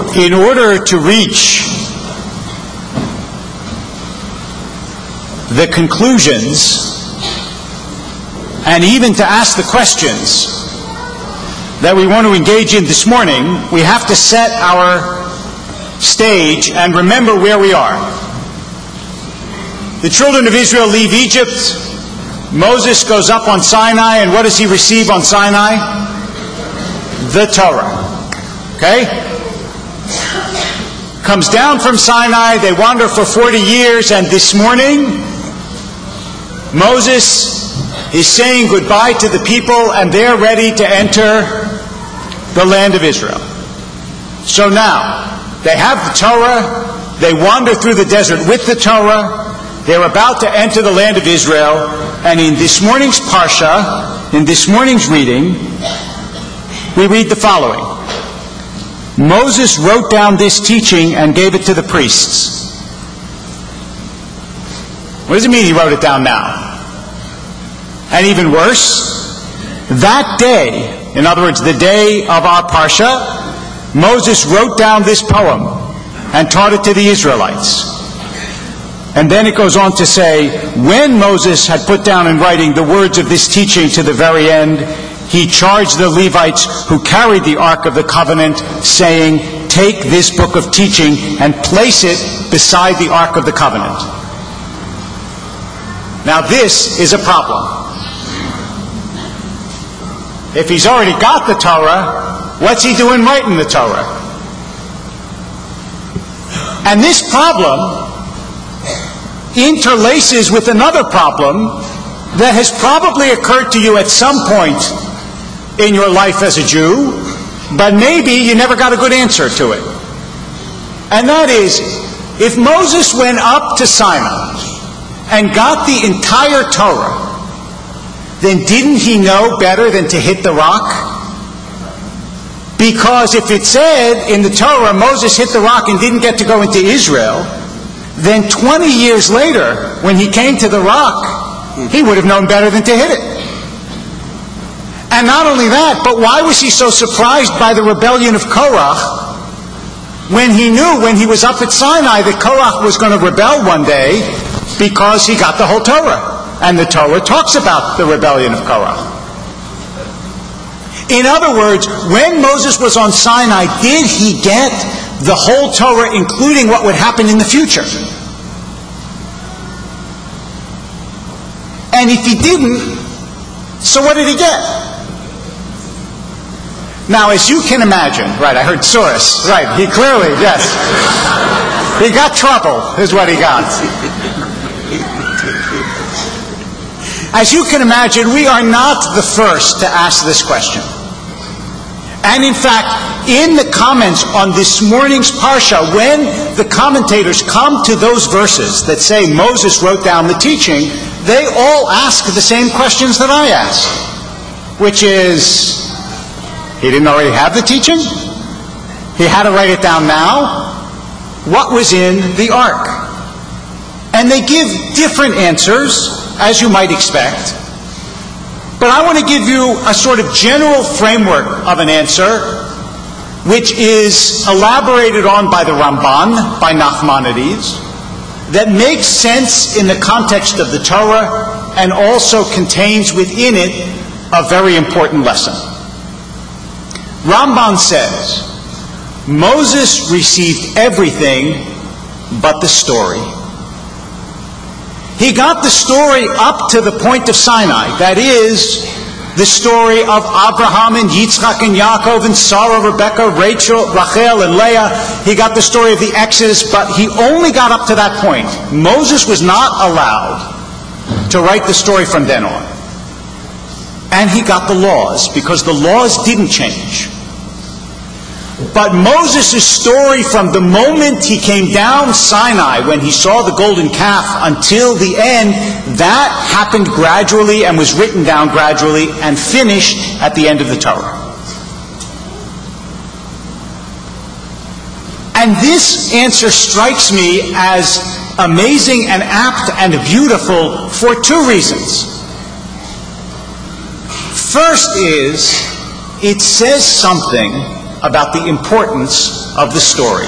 in order to reach the conclusions and even to ask the questions that we want to engage in this morning, we have to set our stage and remember where we are. The children of Israel leave Egypt. Moses goes up on Sinai, and what does he receive on Sinai? The Torah. Okay? Comes down from Sinai, they wander for 40 years, and this morning, Moses is saying goodbye to the people, and they're ready to enter the land of Israel. So now, they have the Torah, they wander through the desert with the Torah, they're about to enter the land of Israel, and in this morning's Parsha, in this morning's reading, we read the following. Moses wrote down this teaching and gave it to the priests. What does it mean he wrote it down now? And even worse, that day, in other words, the day of our Parsha, Moses wrote down this poem and taught it to the Israelites. And then it goes on to say, when Moses had put down in writing the words of this teaching to the very end, he charged the Levites who carried the Ark of the Covenant, saying, take this book of teaching and place it beside the Ark of the Covenant. Now this is a problem. If he's already got the Torah, what's he doing writing the Torah? And this problem interlaces with another problem that has probably occurred to you at some point in your life as a Jew, but maybe you never got a good answer to it. And that is, if Moses went up to Sinai and got the entire Torah, then didn't he know better than to hit the rock? Because if it said in the Torah Moses hit the rock and didn't get to go into Israel, then 20 years later, when he came to the rock, he would have known better than to hit it. And not only that, but why was he so surprised by the rebellion of Korach when he knew when he was up at Sinai that Korach was going to rebel one day because he got the whole Torah? And the Torah talks about the rebellion of Korach. In other words, when Moses was on Sinai, did he get the whole Torah, including what would happen in the future? And if he didn't, so what did he get? Now, as you can imagine, right, I heard Soros, right, he clearly, yes. He got trouble, is what he got. As you can imagine, we are not the first to ask this question. And in fact, in the comments on this morning's Parsha, when the commentators come to those verses that say Moses wrote down the teaching, they all ask the same questions that I asked, which is, he didn't already have the teaching? He had to write it down now? What was in the ark? And they give different answers, as you might expect. But I want to give you a sort of general framework of an answer, which is elaborated on by the Ramban, by Nachmanides, that makes sense in the context of the Torah and also contains within it a very important lesson. Ramban says, Moses received everything but the story. He got the story up to the point of Sinai. That is, the story of Abraham and Yitzchak and Yaakov and Sarah, Rebecca, Rachel, Rachel and Leah. He got the story of the Exodus, but he only got up to that point. Moses was not allowed to write the story from then on. And he got the laws, because the laws didn't change. But Moses' story from the moment he came down Sinai, when he saw the golden calf, until the end, that happened gradually and was written down gradually and finished at the end of the Torah. And this answer strikes me as amazing and apt and beautiful for two reasons. First is, it says something about the importance of the story.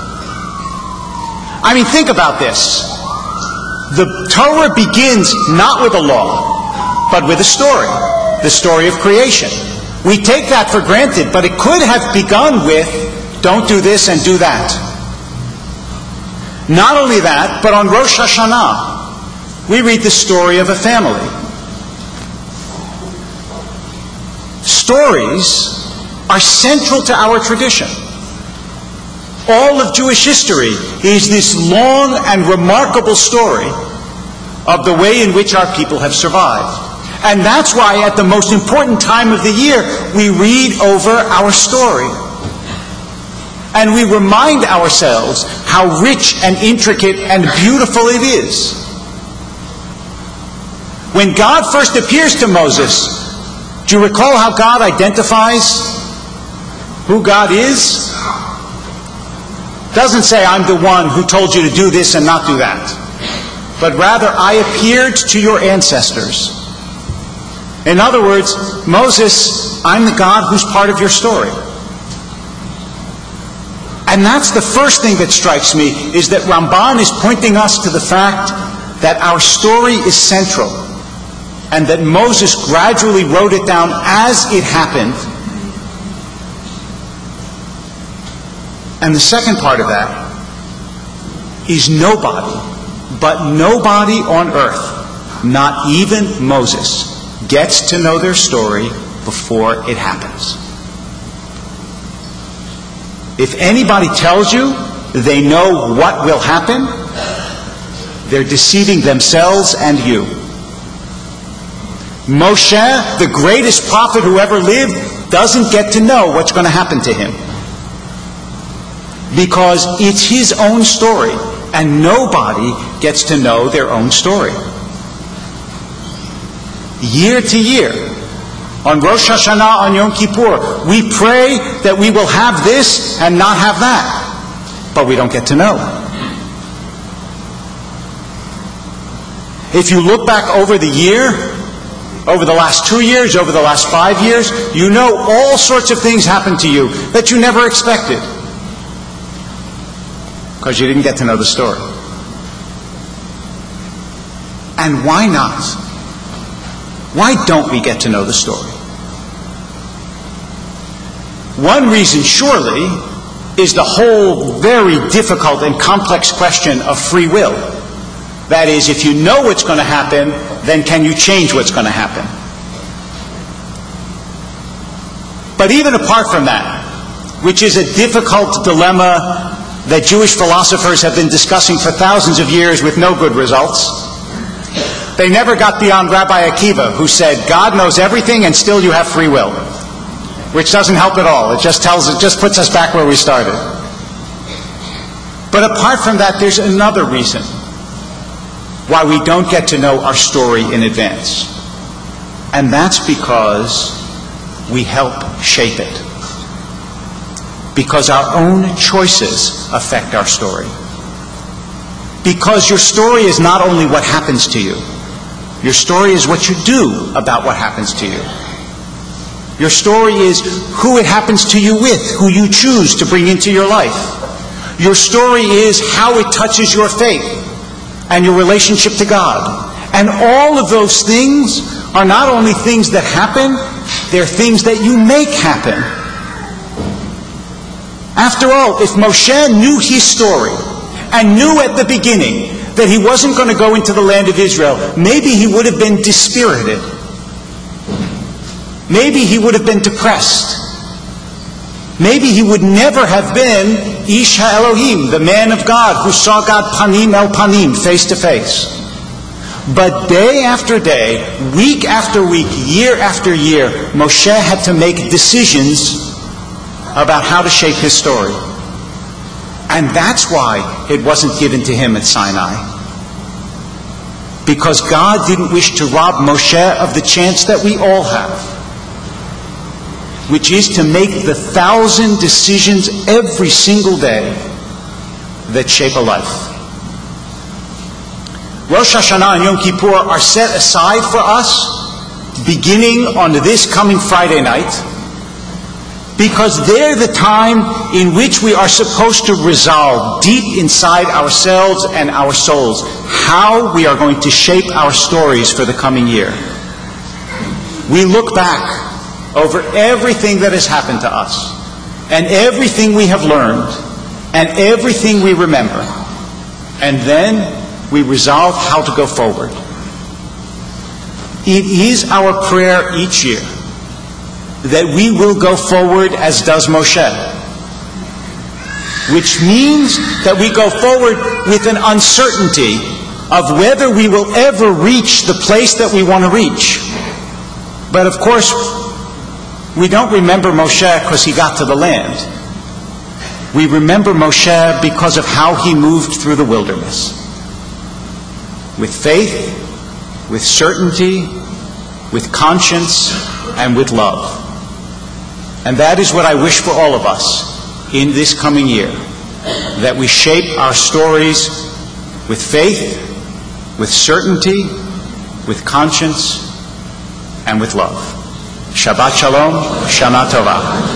I mean, think about this. The Torah begins not with a law, but with a story, the story of creation. We take that for granted, but it could have begun with, don't do this and do that. Not only that, but on Rosh Hashanah, we read the story of a family. Stories are central to our tradition. All of Jewish history is this long and remarkable story of the way in which our people have survived. And that's why at the most important time of the year, we read over our story. And we remind ourselves how rich and intricate and beautiful it is. When God first appears to Moses, do you recall how God identifies who God is? Doesn't say, I'm the one who told you to do this and not do that. But rather, I appeared to your ancestors. In other words, Moses, I'm the God who's part of your story. And that's the first thing that strikes me, is that Ramban is pointing us to the fact that our story is central, and that Moses gradually wrote it down as it happened. And the second part of that is nobody, but nobody on earth, not even Moses, gets to know their story before it happens. If anybody tells you they know what will happen, they're deceiving themselves and you. Moshe, the greatest prophet who ever lived, doesn't get to know what's going to happen to him. Because it's his own story, and nobody gets to know their own story. Year to year, on Rosh Hashanah, on Yom Kippur, we pray that we will have this and not have that, but we don't get to know. If you look back over the year, over the last 2 years, over the last 5 years, you know all sorts of things happened to you that you never expected, because you didn't get to know the story. And why not? Why don't we get to know the story? One reason, surely, is the whole very difficult and complex question of free will. That is, if you know what's going to happen, then can you change what's going to happen? But even apart from that, which is a difficult dilemma that Jewish philosophers have been discussing for thousands of years with no good results, they never got beyond Rabbi Akiva, who said, God knows everything and still you have free will. Which doesn't help at all. It just puts us back where we started. But apart from that, there's another reason why we don't get to know our story in advance. And that's because we help shape it. Because our own choices affect our story. Because your story is not only what happens to you. Your story is what you do about what happens to you. Your story is who it happens to you with, who you choose to bring into your life. Your story is how it touches your faith and your relationship to God. And all of those things are not only things that happen, they're things that you make happen. After all, if Moshe knew his story and knew at the beginning that he wasn't going to go into the land of Israel, maybe he would have been dispirited. Maybe he would have been depressed. Maybe he would never have been Ish HaElohim, the man of God who saw God panim el panim, face to face. But day after day, week after week, year after year, Moshe had to make decisions about how to shape his story. And that's why it wasn't given to him at Sinai. Because God didn't wish to rob Moshe of the chance that we all have, which is to make the 1,000 decisions every single day that shape a life. Rosh Hashanah and Yom Kippur are set aside for us beginning on this coming Friday night, because they're the time in which we are supposed to resolve deep inside ourselves and our souls how we are going to shape our stories for the coming year. We look back over everything that has happened to us, and everything we have learned, and everything we remember, and then we resolve how to go forward. It is our prayer each year that we will go forward as does Moshe, which means that we go forward with an uncertainty of whether we will ever reach the place that we want to reach. But of course, we don't remember Moshe because he got to the land. We remember Moshe because of how he moved through the wilderness. With faith, with certainty, with conscience, and with love. And that is what I wish for all of us in this coming year, that we shape our stories with faith, with certainty, with conscience, and with love. Shabbat Shalom, Shana Tova.